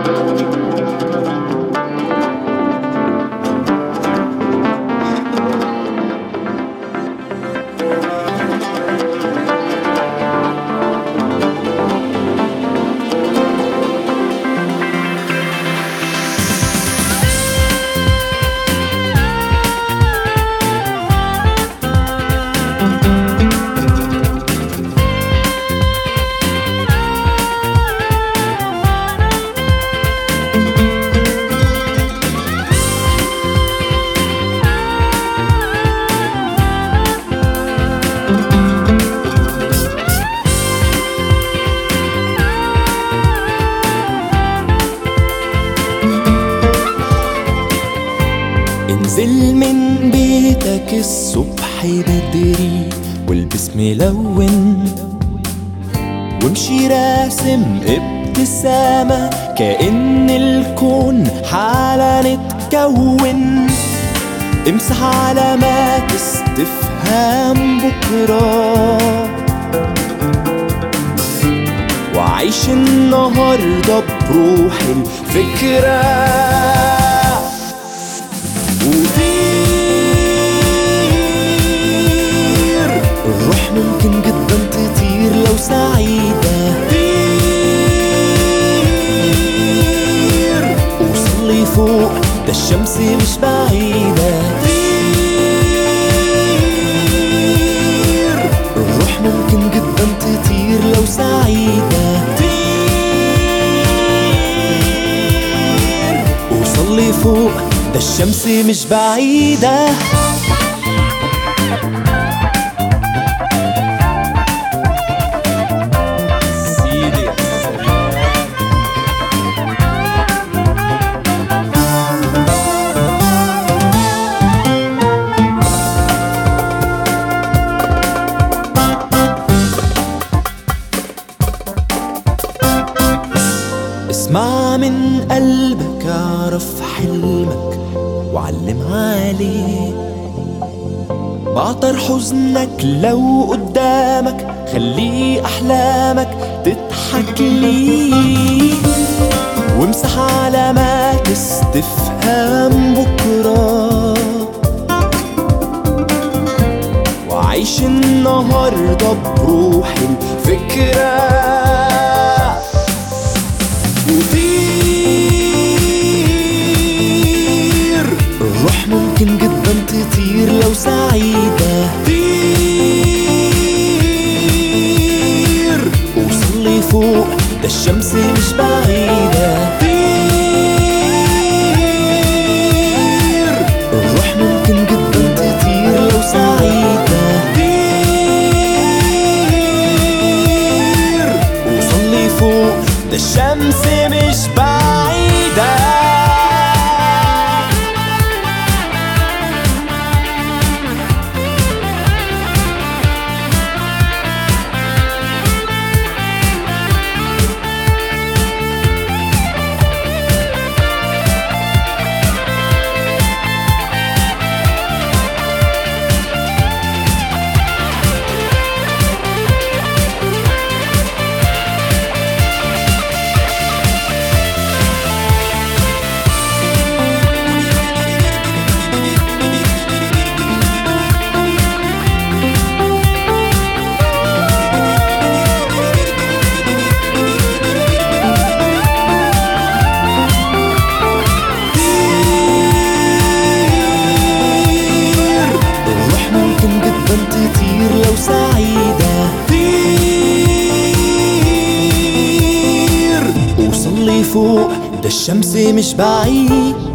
انزل من بيتك الصبح بدري والبس ملون، وامشي راسم ابتسامة كأن الكون حالا اتكون. امسح علامات استفهام بكرة وعيش النهاردة بروح الفكرة. وطير، الروح ممكن جدا تطير لو سعيدة. طير وصلي فوق، ده الشمس مش بعيدة. طير، الروح ممكن جدا تطير لو سعيدة. طير وصلي فوق، ده الشمس مش بعيدة. سيدي يا اسمع من قلبك، اعرف حلمك وعلم عليه. بعطر حزنك لو قدامك، خلي أحلامك تضحك ليه. وامسح علامات استفهام بكرة وعيش النهاردة بروح الفكرة. وطير، الروح ممكن جدا تطير لو سعيدة. طير وصلي فوق، ده الشمس مش بعيدة. طير، الروح ممكن جدا تطير لو سعيدة. طير وصلي فوق، ده الشمس مش بعيدة. تطير لو سعيدة. طير وصلي فوق، ده الشمس مش بعيد.